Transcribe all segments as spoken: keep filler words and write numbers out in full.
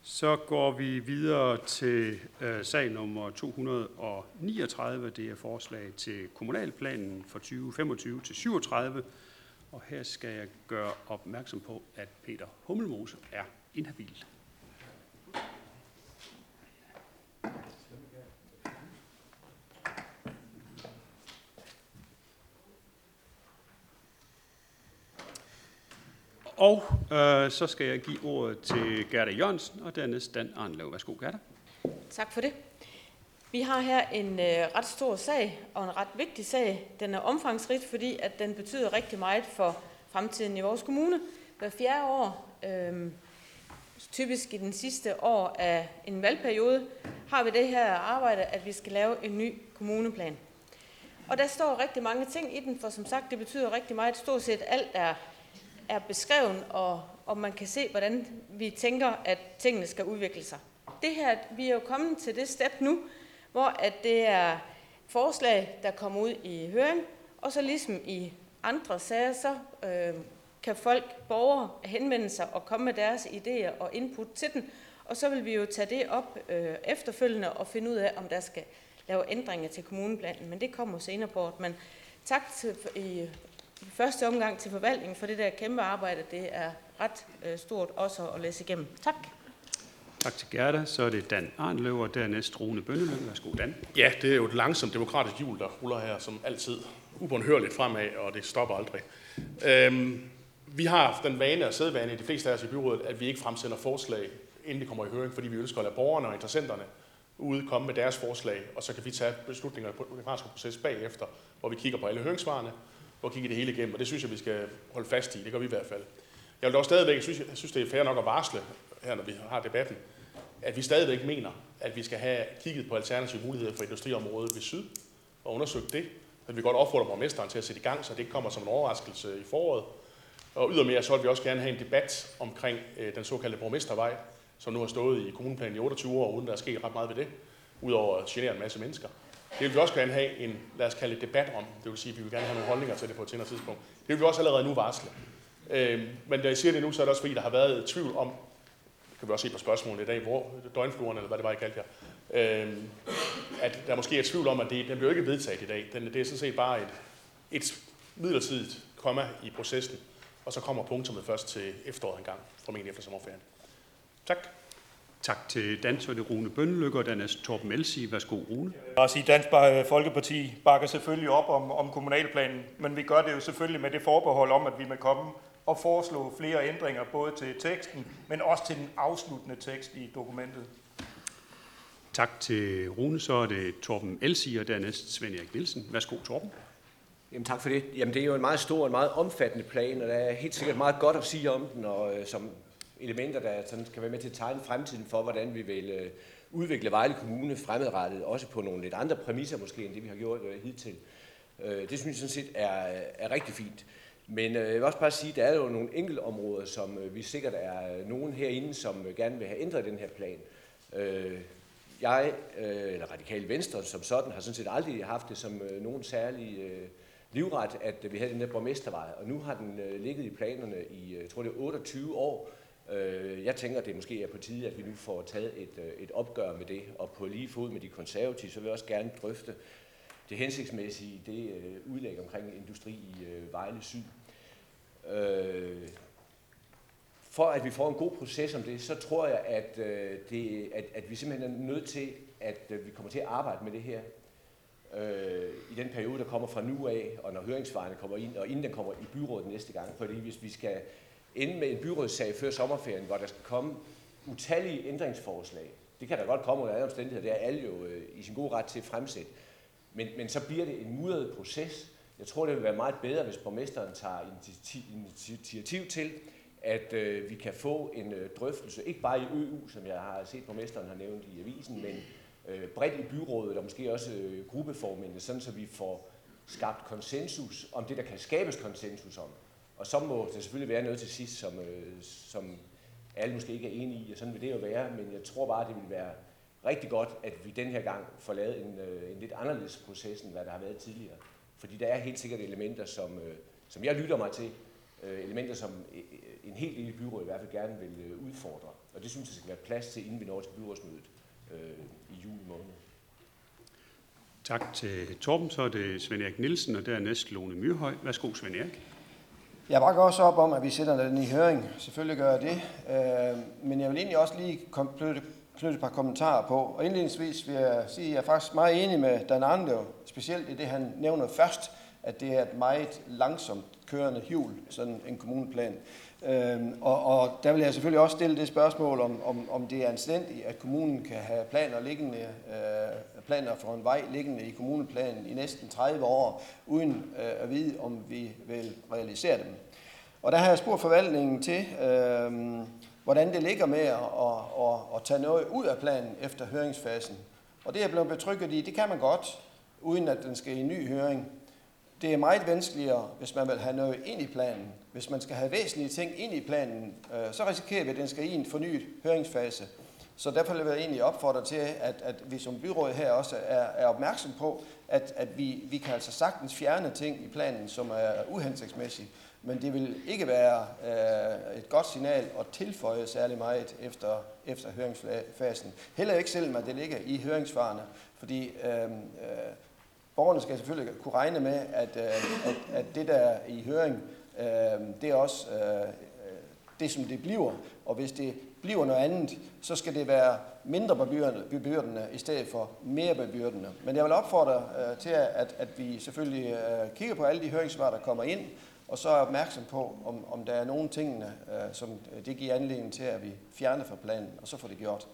Så går vi videre til øh, sag nummer to hundrede og niogtredive. Det er forslag til kommunalplanen for tyve femogtyve til syvogtredive. Og her skal jeg gøre opmærksom på, at Peter Hummelmose er inhabil. Og øh, så skal jeg give ordet til Gerda Jørgensen, og dernæst Dan Arnlev. Værsgo, Gerda. Tak for det. Vi har her en øh, ret stor sag, og en ret vigtig sag. Den er omfangsrig, fordi at den betyder rigtig meget for fremtiden i vores kommune. Hver fjerde år, øh, typisk i den sidste år af en valgperiode, har vi det her arbejde, at vi skal lave en ny kommuneplan. Og der står rigtig mange ting i den, for som sagt, det betyder rigtig meget. Stort set alt er er beskrevet, og, og man kan se, hvordan vi tænker, at tingene skal udvikle sig. Det her, vi er jo kommet til det step nu, hvor at det er forslag, der kommer ud i høring, og så ligesom i andre sager, så øh, kan folk, borgere, henvende sig og komme med deres idéer og input til den, og så vil vi jo tage det op øh, efterfølgende og finde ud af, om der skal lave ændringer til kommuneplanen, men det kommer senere på året. Men tak til i I første omgang til forvaltningen for det der kæmpe arbejde. Det er ret øh, stort også at læse igennem. Tak. Tak til Gerda. Så er det Dan Arnlev, og dernæst Rune Bønneløn. Værsgo, Dan. Ja, det er jo et langsomt demokratisk hjul, der ruller her, som altid ubåndhørligt fremad, og det stopper aldrig. Øhm, vi har haft den vane og sædvane i de fleste af os i byrådet, at vi ikke fremsender forslag, inden det kommer i høring, fordi vi ønsker at lade borgerne og interessenterne ude komme med deres forslag, og så kan vi tage beslutninger på den demokratiske proces bagefter, hvor vi kigger på alle høringssvarene, og kigge det hele igennem, og det synes jeg, vi skal holde fast i. Det gør vi i hvert fald. Jeg vil dog stadigvæk, jeg synes, jeg synes det er fair nok at varsle, her når vi har debatten, at vi stadigvæk mener, at vi skal have kigget på alternative muligheder for industriområdet ved syd, og undersøgt det. At vi godt opfordrer borgmesteren til at sætte i gang, så det ikke kommer som en overraskelse i foråret. Og ydermere så vil vi også gerne have en debat omkring øh, den såkaldte borgmestervej, som nu har stået i kommuneplanen i otteogtyve år, uden der er sket ret meget ved det, udover at genere en masse mennesker. Det vil vi også gerne have en, lad os kalde det, debat om. Det vil sige, at vi vil gerne have nogle holdninger til det på et senere tidspunkt. Det vil vi også allerede nu varsle. Øh, men da jeg siger det nu, så er det også fordi, der har været tvivl om, det kan vi også se på spørgsmålet i dag, hvor døgnfluerne, eller hvad det var, I kaldte her, øh, at der måske er tvivl om, at det, den bliver ikke vedtaget i dag. Den, det er sådan set bare et, et midlertidigt komma i processen, og så kommer punktummet først til efteråret en gang, formentlig efter sommerferien. Tak. Tak til Dan, så er det Rune Bønnelykke, og dernæst Torben Elsi. Værsgo, Rune. Jeg vil sige, Dansk Folkeparti bakker selvfølgelig op om, om kommunalplanen, men vi gør det jo selvfølgelig med det forbehold om, at vi må komme og foreslå flere ændringer, både til teksten, men også til den afsluttende tekst i dokumentet. Tak til Rune, så er det Torben Elsi, og dernæst Svend Erik Nielsen. Værsgo, Torben. Jamen tak for det. Jamen det er jo en meget stor og meget omfattende plan, og der er helt sikkert meget godt at sige om den, og øh, som elementer, der sådan kan være med til at tegne fremtiden for, hvordan vi vil øh, udvikle Vejle Kommune fremadrettet, også på nogle lidt andre præmisser måske, end det vi har gjort øh, hidtil. Øh, det synes jeg sådan set er, er rigtig fint. Men øh, jeg vil også bare sige, at der er jo nogle enkelte områder, som øh, vi sikkert er nogen herinde, som øh, gerne vil have ændret den her plan. Øh, jeg, øh, eller Radikale Venstre som sådan, har sådan set aldrig haft det som øh, nogen særlig øh, livret, at øh, vi havde den der borgmestervej, og nu har den øh, ligget i planerne i, jeg tror det er otteogtyve år. Jeg tænker, at det måske er på tide, at vi nu får taget et, et opgør med det, og på lige fod med de konservative, så vil jeg også gerne drøfte det hensigtsmæssige i det udlæg omkring industri i Vejle Syd. For at vi får en god proces om det, så tror jeg, at, det, at, at vi simpelthen er nødt til, at vi kommer til at arbejde med det her i den periode, der kommer fra nu af, og når høringsvarene kommer ind, og inden den kommer i byrådet næste gang, fordi hvis vi skal ende med en byrådssag før sommerferien, hvor der skal komme utallige ændringsforslag. Det kan der godt komme under alle omstændigheder, det er alle jo øh, i sin gode ret til at fremsætte. Men, men så bliver det en mudret proces. Jeg tror, det vil være meget bedre, hvis borgmesteren tager initiativ til, at øh, vi kan få en øh, drøftelse, ikke bare i Ø U, som jeg har set borgmesteren har nævnt i avisen, men øh, bredt i byrådet, og måske også øh, gruppeformændene, sådan så vi får skabt konsensus om det, der kan skabes konsensus om. Og så må det selvfølgelig være noget til sidst, som, øh, som alle måske ikke er enige i, og sådan vil det jo være, men jeg tror bare, det vil være rigtig godt, at vi den her gang får lavet en, øh, en lidt anderledes proces, end hvad der har været tidligere. Fordi der er helt sikkert elementer, som, øh, som jeg lytter mig til, øh, elementer, som øh, en helt lille byråd i hvert fald gerne vil øh, udfordre. Og det synes jeg skal være plads til, inden vi når til byrådsmødet øh, i juli måned. Tak til Torben. Så er det Svend Erik Nielsen, og dernæst Lone Myrhøj. Værsgo, Svend Erik. Jeg bakker også op om, at vi sætter den i høring. Selvfølgelig gør jeg det. Men jeg vil egentlig også lige knytte et par kommentarer på. Og indledningsvis vil jeg sige, at jeg er faktisk meget enig med Dan Arnlev, specielt i det, han nævner først, at det er et meget langsomt kørende hjul, sådan en kommuneplan. Og, og der vil jeg selvfølgelig også stille det spørgsmål, om, om, om det er anstændigt, at kommunen kan have planer liggende, øh, planer for en vej liggende i kommuneplanen i næsten tredive år, uden øh, at vide, om vi vil realisere dem. Og der har jeg spurgt forvaltningen til, øh, hvordan det ligger med at, at, at, at tage noget ud af planen efter høringsfasen. Og det er blevet betrykket i, det kan man godt, uden at den skal i en ny høring. Det er meget vanskeligere, hvis man vil have noget ind i planen. Hvis man skal have væsentlige ting ind i planen, øh, så risikerer vi, at den skal i en fornyet høringsfase. Så derfor vil jeg egentlig opfordre til, at, at vi som byråd her også er, er opmærksom på, at, at vi, vi kan altså sagtens fjerne ting i planen, som er uhensigtsmæssige. Men det vil ikke være øh, et godt signal at tilføje særlig meget efter, efter høringsfasen. Heller ikke selvom det ligger i høringssvarene, fordi øh, øh, borgerne skal selvfølgelig kunne regne med, at, at, at det, der er i høring, øh, det er også øh, det, som det bliver. Og hvis det bliver noget andet, så skal det være mindre bebyrdende i stedet for mere bebyrdende. Men jeg vil opfordre øh, til, at, at vi selvfølgelig øh, kigger på alle de høringssvar, der kommer ind, og så er opmærksom på, om, om der er nogle ting, øh, som det giver anledning til, at vi fjerner fra planen, og så får det gjort.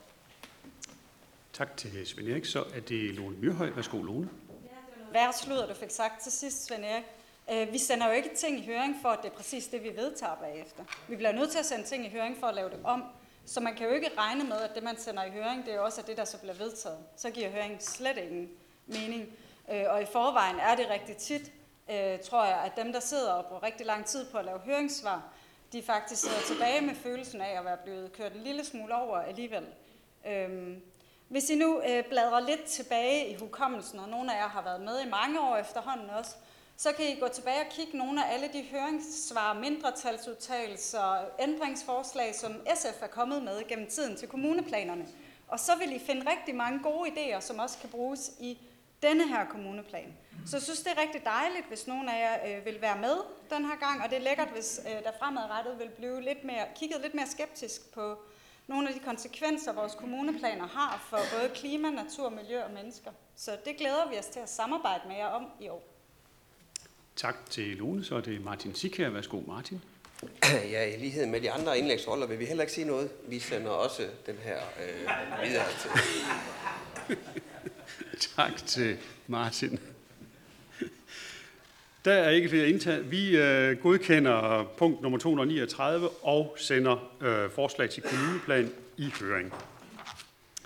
Tak til Svend Erik. Så er det Lone Myrhøj. Værsgo, Lone. Hvad sludder du fik sagt til sidst, Svend Erik? Vi sender jo ikke ting i høring for, at det er præcis det, vi vedtager bagefter. Vi bliver nødt til at sende ting i høring for at lave det om. Så man kan jo ikke regne med, at det, man sender i høring, det er også det, der så bliver vedtaget. Så giver høringen slet ingen mening. Og i forvejen er det rigtig tit, tror jeg, at dem, der sidder og bruger rigtig lang tid på at lave høringssvar, de faktisk sidder tilbage med følelsen af at være blevet kørt en lille smule over alligevel. Hvis I nu bladrer lidt tilbage i hukommelsen, og nogle af jer har været med i mange år efterhånden også, så kan I gå tilbage og kigge nogle af alle de høringssvar, mindretalsudtalelser, ændringsforslag, som S F er kommet med gennem tiden til kommuneplanerne. Og så vil I finde rigtig mange gode idéer, som også kan bruges i denne her kommuneplan. Så jeg synes, det er rigtig dejligt, hvis nogle af jer øh, vil være med den her gang, og det er lækkert, hvis øh, der fremadrettet vil blive lidt mere, kigget lidt mere skeptisk på nogle af de konsekvenser, vores kommuneplaner har for både klima, natur, miljø og mennesker. Så det glæder vi os til at samarbejde med jer om i år. Tak til Lone. Så er det Martin Sikær. Værsgo, Martin. Ja, i lighed med de andre indlægsholder vil vi heller ikke sige noget. Vi sender også den her øh, videre til. Tak til Martin. Der er ikke flere indtaget. Vi øh, godkender punkt nummer to hundrede og niogtredive og sender øh, forslag til kommuneplan i høring.